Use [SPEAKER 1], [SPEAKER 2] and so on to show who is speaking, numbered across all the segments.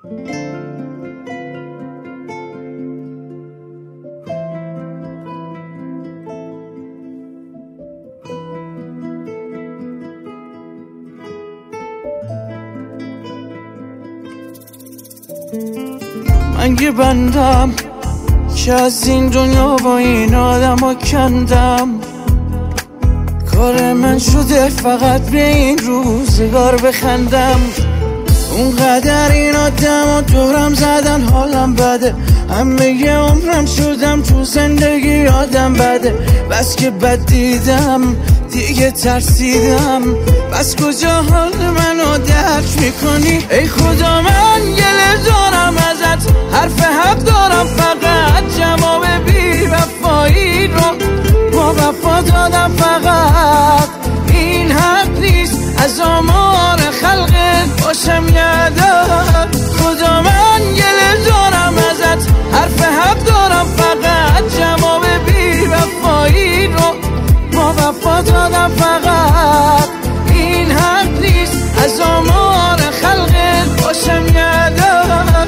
[SPEAKER 1] من یه بندم که از این دنیا با این آدم ها کندم. کار من شده فقط به این روزگار بخندم. اونقدر این آدم ها دورم زدن حالم بده. همه یه عمرم شدم تو زندگی آدم بده. بس که بد دیدم دیگه ترسیدم. بس کجا حال منو درک میکنی؟ ای خدا من گله دارم ازت، حرف حق دارم، فقط جواب بی وفایی رو با وفا دادم. فقط این حق نیست از آمار خلقت باشم یادم. خدا من گله دارم ازت، حرف حق دارم، فقط جواب بی وفایی رو با وفا دادم. فقط این حق نیست از آمار خلقت باشم یادم.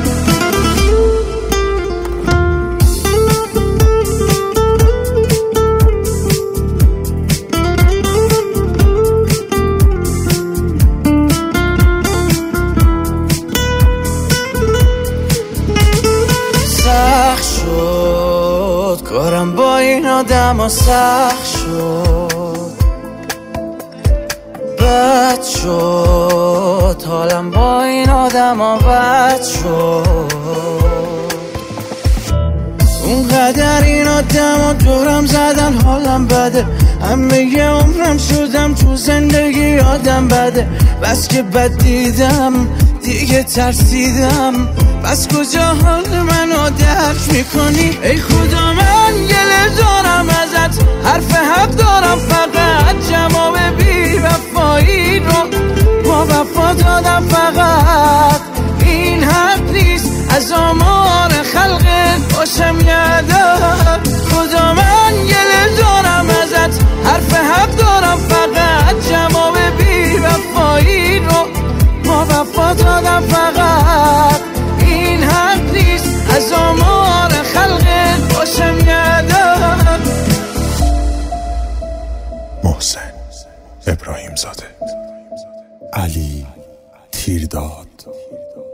[SPEAKER 1] سخت شد کارم با این آدم ها، سخت شد، بد شد حالم با این آدم ها، بد شد. اونقدر این آدم ها دورم زدن حالم بده. همه یه عمرم شدم تو زندگی آدم بده. بس که بد دیدم دیگه ترسیدم. بس کجا حال منو درک میکنی؟ ای خدا من گله دارم ازت، حرف حق دارم، فقط جواب بی وفایی رو با وفا دادم. فقط این حق نیست از آمار خلقت باشم یادم. خدا من گله دارم ازت، حرف حق دارم، فقط جواب بی وفایی رو با وفا دادم. فقط این حق نیست از آمار خلقت باشم یادم.
[SPEAKER 2] محسن ابراهیم زاده، علی تیرداد.